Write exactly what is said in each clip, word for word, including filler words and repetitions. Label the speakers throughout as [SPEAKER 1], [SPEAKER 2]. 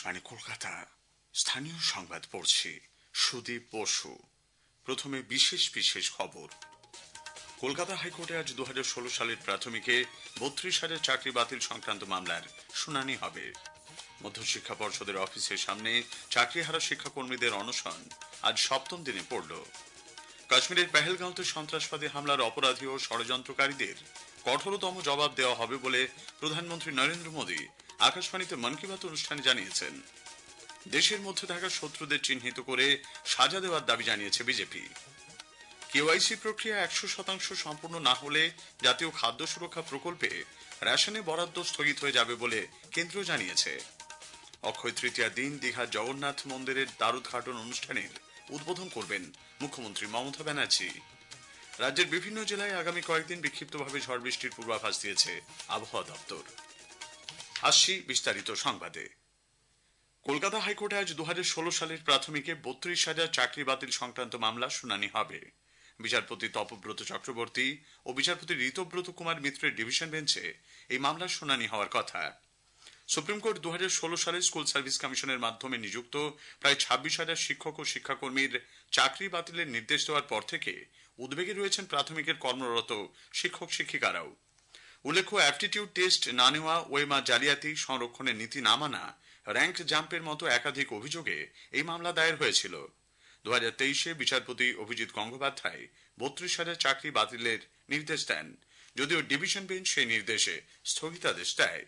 [SPEAKER 1] আকাশবাণী কলকাতা স্থানীয় সংবাদ পড়ছি সুদীপ বসু। প্রথমে বিশেষ বিশেষ খবর। কলকাতা হাইকোর্টে আজ দু হাজার ষোলো সালের প্রাথমিকে বত্রিশ হাজার চাকরি বাতিল সংক্রান্ত মামলার শুনানি হবে। মধ্যশিক্ষা পর্ষদের অফিসের সামনে চাকরিহারা শিক্ষাকর্মীদের অনশন আজ সপ্তম দিনে পড়ল। কাশ্মীরের পেহেলগাঁওতে সন্ত্রাসবাদী হামলার অপরাধী ও ষড়যন্ত্রকারীদের কঠোরতম জবাব দেওয়া হবে বলে প্রধানমন্ত্রী নরেন্দ্র মোদী আকাশবাণীতে মন কি বাত অনুষ্ঠানে জানিয়েছেন। দেশের মধ্যে থাকা শত্রুদের চিহ্নিত করে সাজা দেওয়ার দাবি জানিয়েছে বিজেপি। কেওয়াইসি প্রক্রিয়া একশো শতাংশ সম্পূর্ণ না হলে জাতীয় খাদ্য সুরক্ষা প্রকল্পে রেশনে বরাদ্দ স্থগিত হয়ে যাবে বলে কেন্দ্র জানিয়েছে। অক্ষয় তৃতীয়ার দিন দীঘার জগন্নাথ মন্দিরের দ্বারোদ্ঘাটন অনুষ্ঠানের উদ্বোধন করবেন মুখ্যমন্ত্রী মমতা ব্যানার্জি। রাজ্যের বিভিন্ন জেলায় আগামী কয়েকদিন বিক্ষিপ্তভাবে ঝড় বৃষ্টির পূর্বাভাস দিয়েছে আবহাওয়া দপ্তর। আসছি বিস্তারিত সংবাদে। কলকাতা হাইকোর্টে আজ দু হাজার ষোলো সালের প্রাথমিকে বত্রিশ হাজার চাকরি বাতিল সংক্রান্ত মামলা শুনানি হবে। বিচারপতি তপব্রত চক্রবর্তী ও বিচারপতি ঋতব্রত কুমার মিত্রের ডিভিশন বেঞ্চে এই মামলার শুনানি হওয়ার কথা। সুপ্রিম কোর্ট দু হাজার ষোলো সালে স্কুল সার্ভিস কমিশনের মাধ্যমে নিযুক্ত প্রায় ছাব্বিশ হাজার শিক্ষক ও শিক্ষাকর্মীর চাকরি বাতিলের নির্দেশ দেওয়ার পর থেকে উদ্বেগে রয়েছেন প্রাথমিকের কর্মরত শিক্ষক শিক্ষিকারাও। উল্লেখ্য, অ্যাপটিটিউড টেস্ট না নেওয়া, ওয়েমা জালিয়াতি, সংরক্ষণের নীতি না মানা, র্যাঙ্ক জাম্পের মতো একাধিক অভিযোগে এই মামলা দায়ের হয়েছিল। দু হাজার তেইশে বিচারপতি অভিজিৎ গঙ্গোপাধ্যায় বত্রিশ হাজার চাকরি বাতিলের নির্দেশ দেন, যদিও ডিভিশন বেঞ্চ সেই নির্দেশে স্থগিতাদেশ দেয়।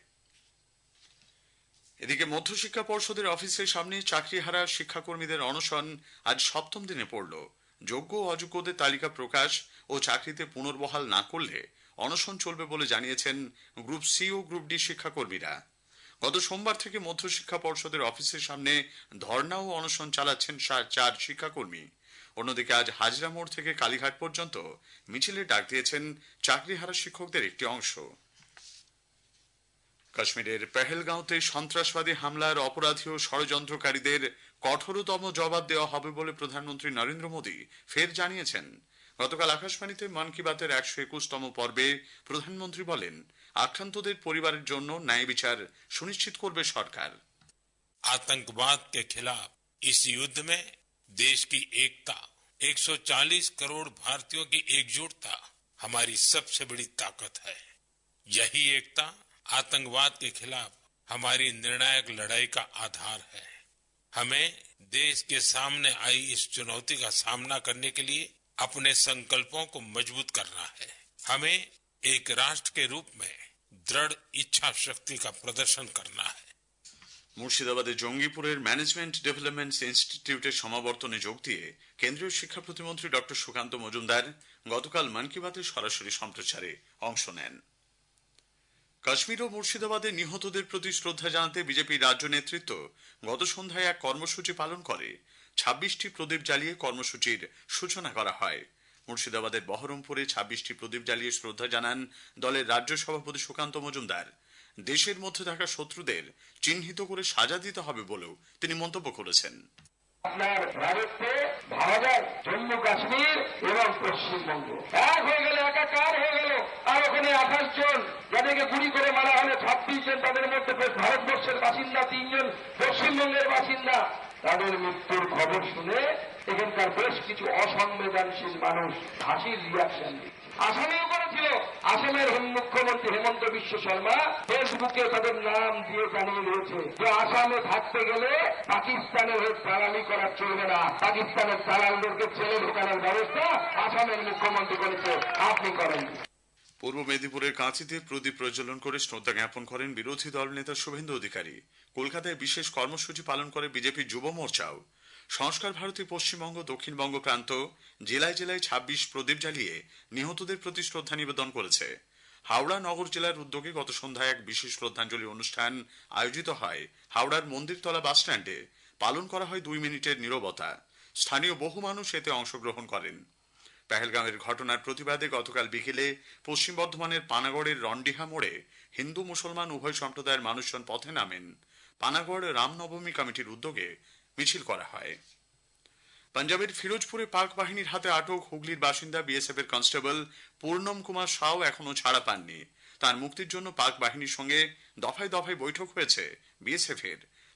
[SPEAKER 1] এদিকে মধ্যশিক্ষা পর্ষদের অফিসের সামনে চাকরিহারা শিক্ষাকর্মীদের অনশন আজ সপ্তম দিনে পড়ল। যোগ্য ও অযোগ্যদের তালিকা প্রকাশ ও চাকরিতে পুনর্বহাল না করলে অনশন চলবে বলে জানিয়েছেন গ্রুপ সি ও গ্রুপ ডি শিক্ষাকর্মীরা। গত সোমবার থেকে মধ্যশিক্ষা পর্ষদের অফিসের সামনে ধর্ণা ও অনশন চালাচ্ছেন চার শিক্ষাকর্মী। অন্যদিকে আজ হাজরা মোড় থেকে কালীঘাট পর্যন্ত মিছিলের ডাক দিয়েছেন চাকরিহারা শিক্ষকদের একটি অংশ। কাশ্মীরের পেহেলগাঁওতে সন্ত্রাসবাদী হামলার অপরাধী ও ষড়যন্ত্রকারীদের কঠোরতম জবাব দেওয়া হবে বলে প্রধানমন্ত্রী নরেন্দ্র মোদী ফের জানিয়েছেন। গতকাল আকাশবাণীতে মন কি বাতের একশো একুশতম পর্বে প্রধানমন্ত্রী বলেন, আক্রান্তদের পরিবারের জন্য ন্যায় বিচার সুনিশ্চিত করবে সরকার।
[SPEAKER 2] आतंकवाद के खिलाफ इस युद्ध में देश की एकता, एक सौ चालीस करोड़ भारतीयों की एकजुटता हमारी सबसे बड़ी ताकत है। यही एकता आतंकवाद के खिलाफ हमारी निर्णायक लड़ाई का आधार है। हमें देश के सामने आई इस चुनौती का सामना करने के लिए अपने संकल्पों को मजबूत करना है। हमें एक राष्ट्र के रूप में दृढ़ इच्छा शक्ति का प्रदर्शन करना है।
[SPEAKER 1] মুর্শিদাবাদের জঙ্গিপুরের ম্যানেজমেন্ট ডেভেলপমেন্ট ইনস্টিটিউটের সমাবর্তনে যোগ দিয়ে কেন্দ্রীয় শিক্ষা প্রতিমন্ত্রী ডক্টর সুকান্ত মজুমদার গতকাল মন কি বাতের সরাসরি সম্প্রচারে অংশ নেন। কাশ্মীর ও মুর্শিদাবাদে নিহতদের প্রতি শ্রদ্ধা জানাতে বিজেপি রাজ্য নেতৃত্ব গত সন্ধ্যায় এক কর্মসূচি পালন করে। ছাব্বিশটি প্রদীপ জ্বালিয়ে কর্মসূচির সূচনা করা হয়। মুর্শিদাবাদের বহরমপুরে ছাব্বিশটি প্রদীপ জ্বালিয়ে শ্রদ্ধা জানান দলের রাজ্য সভাপতি সুকান্ত মজুমদার। দেশের মধ্যে থাকা শত্রুদের চিহ্নিত করে সাজা দিতে হবে বলেও তিনি মন্তব্য করেছেন।
[SPEAKER 3] আপনার রাজত্বে ভারত, জম্মু কাশ্মীর এবং পশ্চিমবঙ্গ এক হয়ে গেল, একাকার হয়ে গেল। আর ওখানে আঠাশ জন যাদেরকে গুলি করে মারা হলে ছাব্বিশ জন, তাদের মধ্যে ভারতবর্ষের বাসিন্দা তিনজন, পশ্চিমবঙ্গের বাসিন্দা। তাদের মৃত্যুর খবর শুনে এখানকার বেশ কিছু অসংবেদনশীল মানুষ হাসির রিয়াকশন দিচ্ছে। আসামেও করেছিল। আসামের মুখ্যমন্ত্রী হেমন্ত বিশ্ব শর্মা ফেসবুকে তাদের নাম দিয়ে জানিয়ে দিয়েছে যে আসামে থাকতে গেলে পাকিস্তানের হয়ে দালালি করা চলবে না। পাকিস্তানের দালালদেরকে জেলে ঢোকানোর ব্যবস্থা আসামের মুখ্যমন্ত্রী করেছে, আপনি করেন।
[SPEAKER 1] পূর্ব মেদিনীপুরের কাঁচিতে প্রদীপ প্রজ্বলন করে শ্রদ্ধা জ্ঞাপন করেন বিরোধী দল নেতা শুভেন্দু অধিকারী। কলকাতায় বিশেষ কর্মসূচি পালন করে বিজেপি যুব মোর্চাও। সংস্কার ভারতী পশ্চিমবঙ্গ, দক্ষিণবঙ্গ প্রান্ত জেলায় জেলায় ছাব্বিশ প্রদীপ জ্বালিয়ে নিহতদের প্রতি শ্রদ্ধা নিবেদন করেছে। হাওড়া নগর জেলার উদ্যোগে গত সন্ধ্যায় এক বিশেষ শ্রদ্ধাঞ্জলি অনুষ্ঠান আয়োজিত হয়। হাওড়ার মন্দিরতলা বাস স্ট্যান্ডে পালন করা হয় দুই মিনিটের নীরবতা। স্থানীয় বহু মানুষ এতে অংশগ্রহণ করেন। পেহেলগাঁওয়ের ঘটনার প্রতিবাদে গতকাল বিকেলে পশ্চিম বর্ধমানের পানাগড়ের রন্ডিহা মোড়ে হিন্দু মুসলমান উভয় সম্প্রদায়ের মানুষজন পথে নামেন। পানাগড় রামনবমী কমিটির উদ্যোগে মিছিল করা হয়। পাঞ্জাবের ফিরোজপুরে পাক বাহিনীর হাতে আটক হুগলির বাসিন্দা বিএসএফ এর কনস্টেবল পূর্ণম কুমার সাও এখনো ছাড়া পাননি। তার মুক্তির জন্য পাক বাহিনীর সঙ্গে দফায় দফায় বৈঠক হয়েছে বিএসএফ এর।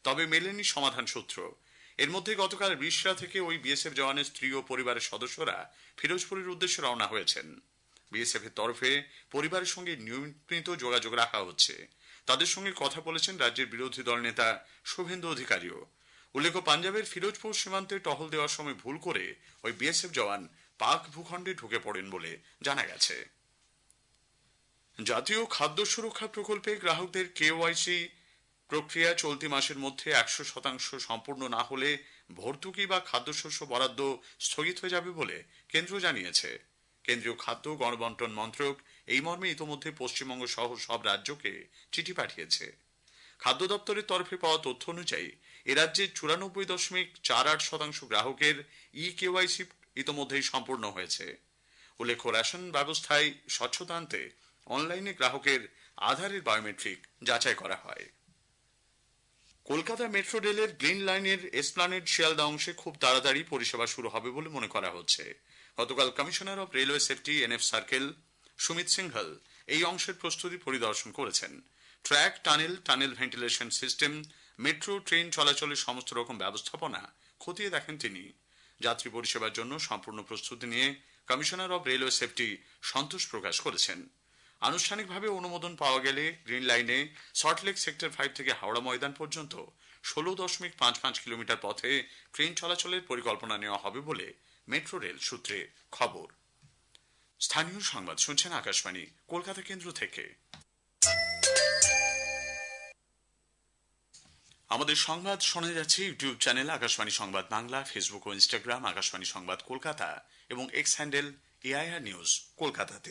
[SPEAKER 1] তবে মেলেনি সমাধান সূত্র। এর মধ্যে গতকাল রিষড়া থেকে ওই বিএসএফ জওয়ানের স্ত্রী ও পরিবারের সদস্যরা ফিরোজপুরের উদ্দেশ্যে রওনা হয়েছেন। বিএসএফ এর তরফে পরিবারের সঙ্গে নিয়মিত যোগাযোগ রাখা হচ্ছে। তাদের সঙ্গে কথা বলেছেন রাজ্যের বিরোধী দল নেতা শুভেন্দু অধিকারীও। উল্লেখ্য, পাঞ্জাবের ফিরোজপুর সীমান্তে টহল দেওয়ার সময় ভুল করে ওই বিএসএফ জওয়ান পাক ভূখণ্ডে ঢুকে পড়েন বলে জানা গেছে। জাতীয় খাদ্য সুরক্ষা প্রকল্পে গ্রাহকদের কেওয়াইসি প্রক্রিয়া চলতি মাসের মধ্যে একশো শতাংশ সম্পূর্ণ না হলে ভর্তুকি বা খাদ্যশস্য বরাদ্দ স্থগিত হয়ে যাবে বলে কেন্দ্র জানিয়েছে। কেন্দ্রীয় খাদ্য গণবন্টন মন্ত্রক এই মর্মে ইতোমধ্যে পশ্চিমবঙ্গ সহ সব রাজ্যকে চিঠি পাঠিয়েছে। খাদ্য দপ্তরের তরফে পাওয়া তথ্য অনুযায়ী এ রাজ্যে চুরানব্বই দশমিক চার আট শতাংশ গ্রাহকের ই কেওয়াইসি ইতোমধ্যেই সম্পূর্ণ হয়েছে। উল্লেখ্য, রেশন ব্যবস্থায় স্বচ্ছতা আনতে অনলাইনে গ্রাহকের আধারের বায়োমেট্রিক যাচাই করা হয়। কলকাতা মেট্রো রেলের গ্রিন লাইনের এসপ্লানেড শিয়ালদা অংশে খুব তাড়াতাড়ি পরিষেবা শুরু হবে বলে মনে করা হচ্ছে। গতকাল commissioner of railway safety N F circle Sumit Singhal এই অংশের প্রস্তুতি পরিদর্শন করেছেন। Track, tunnel, tunnel ventilation system, metro train চলাচলের সমস্ত রকম ব্যবস্থাপনা খতিয়ে দেখেন তিনি। যাত্রী পরিষেবার জন্য সম্পূর্ণ প্রস্তুতি নিয়ে কমিশনার অব রেলওয়ে সেফটি সন্তোষ প্রকাশ করেছেন। আনুষ্ঠানিকভাবে অনুমোদন পাওয়া গেলে গ্রিন লাইনে সল্টলেক সেক্টর ফাইভ থেকে হাওড়া ময়দান পর্যন্ত ষোলো দশমিক পাঁচ পাঁচ কিলোমিটার পথে ট্রেন চলাচলের পরিকল্পনা নেওয়া হবে বলে মেট্রো রেল সূত্রে খবর। স্থানীয় সংবাদ শুনছেন আকাশবাণী কলকাতা কেন্দ্র থেকে। আমাদের সংবাদ শোনা যাচ্ছে ইউটিউব চ্যানেল আকাশবাণী সংবাদ বাংলা, ফেসবুক ও ইনস্টাগ্রাম আকাশবাণী সংবাদ কলকাতা এবং এক্স হ্যান্ডেল এআইআর নিউজ কলকাতাতে।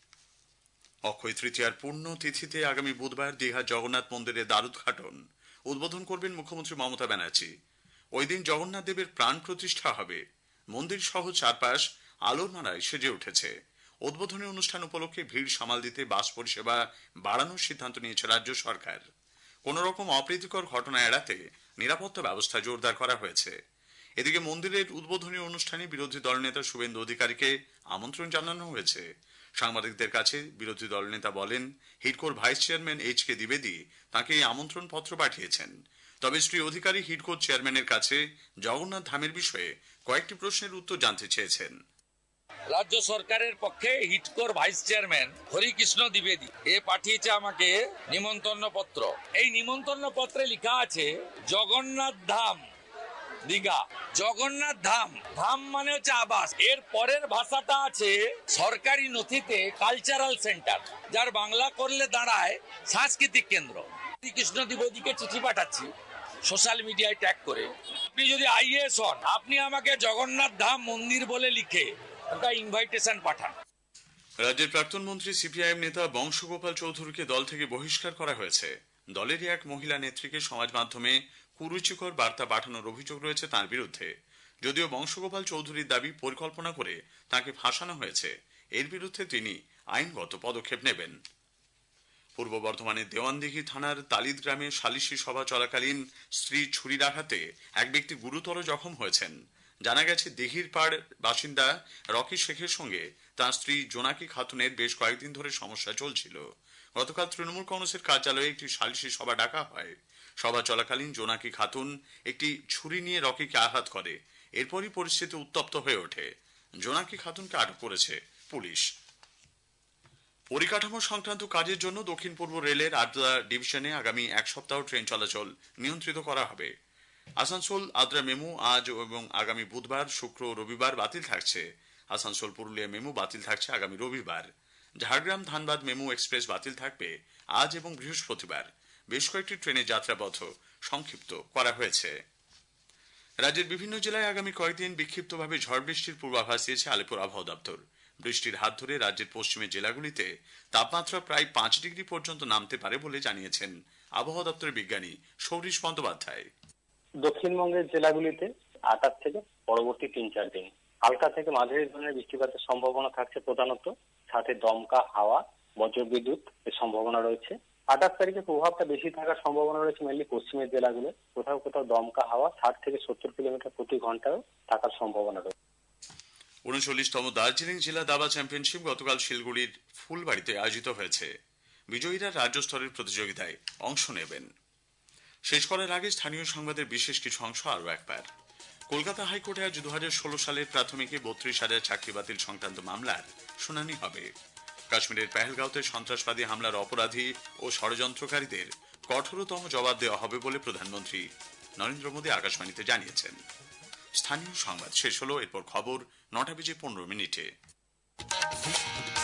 [SPEAKER 1] অক্ষয় তৃতীয়ার পূর্ণ তিথিতে আগামী বুধবার দীঘা জগন্নাথ মন্দিরের দ্বারোদ্ঘাটন উদ্বোধন করবেন মুখ্যমন্ত্রী মমতা ব্যানার্জি। ওই দিন জগন্নাথ দেবের প্রাণ প্রতিষ্ঠা হবে। মন্দির সহ চারপাশ আলোর মালায় সেজে উঠেছে। উদ্বোধনী অনুষ্ঠান উপলক্ষে ভিড় সামাল দিতে বাস পরিষেবা বাড়ানোর সিদ্ধান্ত নিয়েছে রাজ্য সরকার। কোন রকম অপ্রীতিকর ঘটনা এড়াতে নিরাপত্তা ব্যবস্থা জোরদার করা হয়েছে। এদিকে মন্দিরের উদ্বোধনী অনুষ্ঠানে বিরোধী দলনেতা শুভেন্দু অধিকারীকে আমন্ত্রণ জানানো হয়েছে। সাংবাদিকদের কাছে বিরোধী দলনেতা বলেন, হিডকোর ভাইস চেয়ারম্যান এইচ কে দ্বিবেদী তাঁকে এই আমন্ত্রণ পত্র পাঠিয়েছেন। তবে শ্রী অধিকারী হিডকোর চেয়ারম্যানের কাছে জগন্নাথ ধামের বিষয়ে কয়েকটি প্রশ্নের উত্তর জানতে চেয়েছেন।
[SPEAKER 4] রাজ্য সরকারের পক্ষে হিডকোর ভাইস চেয়ারম্যান হরিকৃষ্ণ দ্বিবেদী এ পাঠিয়েছে আমাকে নিমন্ত্রণ পত্র। এই নিমন্ত্রণ পত্রে লেখা আছে জগন্নাথ ধাম দীঘা। জগন্নাথ ধাম, ধাম মানে হচ্ছে আবাস। এর পরের ভাষাটা আছে সরকারি নথিতে কালচারাল সেন্টার, যার বাংলা করলে দাঁড়ায় সাংস্কৃতিক কেন্দ্র। কৃষ্ণ দ্বিবেদীকে চিঠি পাঠাচ্ছি সোশ্যাল মিডিয়ায় ট্যাগ করে, আপনি যদি আইএস হন আপনি আমাকে জগন্নাথ ধাম মন্দির বলে লিখে একটা ইনভাইটেশন পাঠান।
[SPEAKER 1] রাজ্যের প্রাক্তন মন্ত্রী সিপিআইএম নেতা বংশগোপাল চৌধুরীকে দল থেকে বহিষ্কার করা হয়েছে। দলেরই এক মহিলা নেত্রীকে সমাজ মাধ্যমে কুরুচিকর বার্তা পাঠানোর অভিযোগ রয়েছে তার বিরুদ্ধে। যদিও বংশগোপাল চৌধুরীর দাবি পরিকল্পনা করে তাকে ফাঁসানো হয়েছে, এর বিরুদ্ধে তিনি আইনগত পদক্ষেপ নেবেন। পূর্ব বর্ধমানের দেওয়ানদিঘি থানার তালিদ গ্রামে সালিশি সভা চলাকালীন স্ত্রী ছুরির আঘাতে এক ব্যক্তি গুরুতর জখম হয়েছেন। জানা গেছে, দিঘির পাড় বাসিন্দা রকি শেখের সঙ্গে তার স্ত্রী জোনাকি খাতুনের বেশ কয়েকদিন ধরে সমস্যা চলছিল। গতকাল তৃণমূল কংগ্রেসের কার্যালয়ে একটি সালিশি সভা ডাকা হয়। সভা চলাকালীন জোনাকি খাতুন একটি ছুরি নিয়ে রকিকে আঘাত করে। এরপরই পরিস্থিতি উত্তপ্ত হয়ে ওঠে। জোনাকি খাতুনকে আটক করেছে পুলিশ। পরিকাঠামো সংক্রান্ত কাজের জন্য দক্ষিণ পূর্ব রেলের আদ্রা ডিভিশনে আগামী এক সপ্তাহ ট্রেন চলাচল নিয়ন্ত্রিত করা হবে। আসানসোল আদ্রা মেমু আজ এবং আগামী বুধবার, শুক্র ও রবিবার বাতিল থাকছে। আসানসোল পুরুলিয়া মেমু বাতিল থাকছে আগামী রবিবার। ঝাড়গ্রাম ধানবাদ মেমু এক্সপ্রেস বাতিল থাকবে আজ এবং বৃহস্পতিবার। বেশ কয়েকটি ট্রেনের যাত্রাপথ সংক্ষিপ্ত করা হয়েছে। রাজ্যের বিভিন্ন জেলায় আগামী কয়েকদিন বিক্ষিপ্তভাবে ঝড় বৃষ্টির পূর্বাভাস দিয়েছে আলিপুর আবহাওয়া দপ্তর। বৃষ্টির হাত ধরে রাজ্যের পশ্চিমের জেলাগুলিতে তাপমাত্রা প্রায় পাঁচ ডিগ্রি পর্যন্ত নামতে পারে বলে জানিয়েছেন আবহাওয়া দপ্তরের বিজ্ঞানী সৌরিশ বন্দ্যোপাধ্যায়।
[SPEAKER 5] দক্ষিণবঙ্গের জেলাগুলিতে আটাশ থেকে পরবর্তী তিন চার দিন হালকা থেকে মাঝারি ধরনের বৃষ্টিপাতের সম্ভাবনা থাকছে প্রধানত, সাথে দমকা হাওয়া, বজ্রবিদ্যুৎ এর সম্ভাবনা রয়েছে। আঠাশ তারিখে প্রভাবটা বেশি থাকার সম্ভাবনা রয়েছে মেনলি পশ্চিমের জেলাগুলো। কোথাও কোথাও দমকা হাওয়া ষাট থেকে সত্তর কিলোমিটার প্রতি ঘন্টায় থাকার সম্ভাবনা রয়েছে।
[SPEAKER 1] উনচল্লিশতম দার্জিলিং জেলা দাবা চ্যাম্পিয়নশিপ গতকাল শিলগুড়ির ফুলবাড়িতে আয়োজিত হয়েছে। বিজয়ীরা রাজ্য স্তরের প্রতিযোগিতায় অংশ নেবেন। শেষ করার আগে স্থানীয় সংবাদের বিশেষ কিছু অংশ আরও একবার। কলকাতা হাইকোর্টে আজ দু হাজার ষোলো সালের প্রাথমিকে বত্রিশ হাজার চাকরি বাতিল সংক্রান্ত মামলার শুনানি হবে। কাশ্মীরের পেহেলগাঁওতে সন্ত্রাসবাদী হামলার অপরাধী ও ষড়যন্ত্রকারীদের কঠোরতম জবাব দেওয়া হবে বলে প্রধানমন্ত্রী নরেন্দ্র মোদী আকাশবাণীতে জানিয়েছেন। স্থানীয় সংবাদ শেষ হলো। এরপর খবর নটা বেজে পনেরো মিনিটে।